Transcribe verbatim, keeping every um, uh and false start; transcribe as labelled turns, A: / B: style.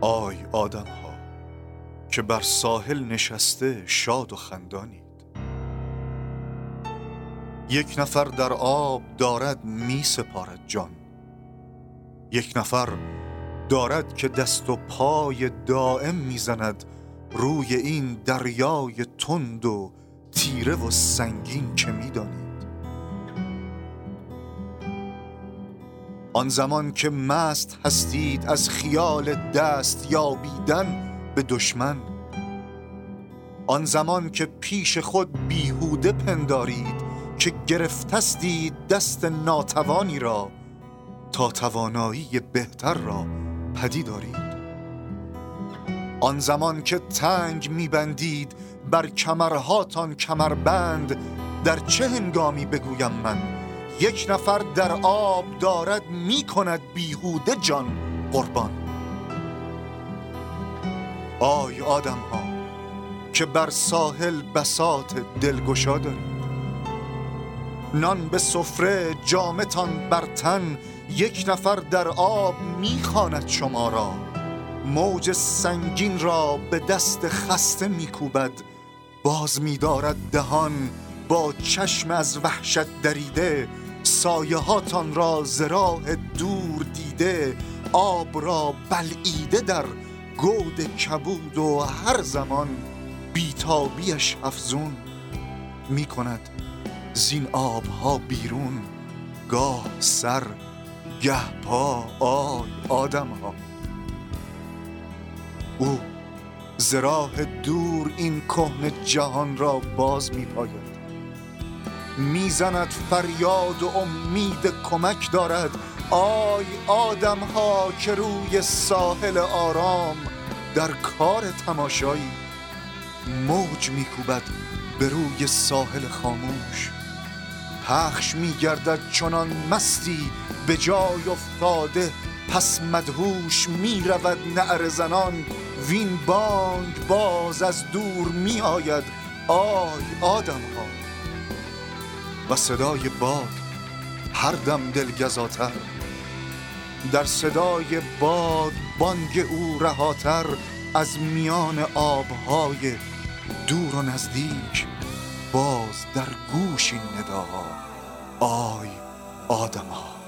A: آی آدم ها که بر ساحل نشسته شاد و خندانید. یک نفر در آب دارد می سپارد جان، یک نفر دارد که دست و پای دائم می زند روی این دریای تند و تیره و سنگین که می دانید. آن زمان که مست هستید از خیال دست یابیدن به دشمن، آن زمان که پیش خود بیهوده پندارید که گرفتستید دست ناتوانی را تا توانایی بهتر را پدید آرید، آن زمان که تنگ میبندید بر کمرهاتان کمربند، در چه هنگامی بگویم من یک نفر در آب دارد می کند بیهوده جان قربان. آی آدم ها که بر ساحل بساط دلگشا دارید، نان به سفره جامتان بر تن، یک نفر در آب می خواند شما را، موج سنگین را به دست خسته می کوبد، باز می دارد دهان با چشم از وحشت دریده، سایه هاتان را ز راه دور دیده، آب را بلعیده در گود کبود و هر زمان بیتابیش افزون می کند زین آبها بیرون، گاه سر گه پا. آی آدم ها او ز راه دور این کهنه جهان را باز می پاید، میزند فریاد و امید کمک دارد. آی آدم ها که روی ساحل آرام در کار تماشایی، موج میکوبد به روی ساحل خاموش، پخش میگردد چنان مستی به جای افتاده، پس مدهوش میرود نعره زنان، وین بانگ باز از دور می آید. آی آدم ها و صدای باد هر دم دلگزاتر، در صدای باد بانگ او رهاتر، از میان آبهای دور و نزدیک باز در گوش این نداها. آی آدم ها